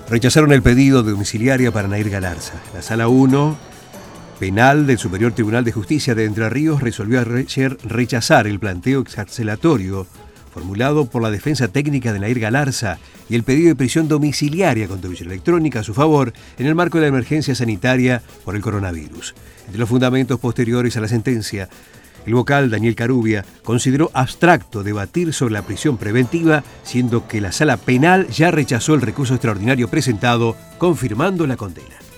Rechazaron el pedido de domiciliaria para Nair Galarza. La Sala 1 Penal del Superior Tribunal de Justicia de Entre Ríos resolvió ayer rechazar el planteo excarcelatorio formulado por la defensa técnica de Nair Galarza y el pedido de prisión domiciliaria con domicilio electrónica a su favor en el marco de la emergencia sanitaria por el coronavirus. Entre los fundamentos posteriores a la sentencia, el vocal Daniel Carubia consideró abstracto debatir sobre la prisión preventiva, siendo que la Sala Penal ya rechazó el recurso extraordinario presentado, confirmando la condena.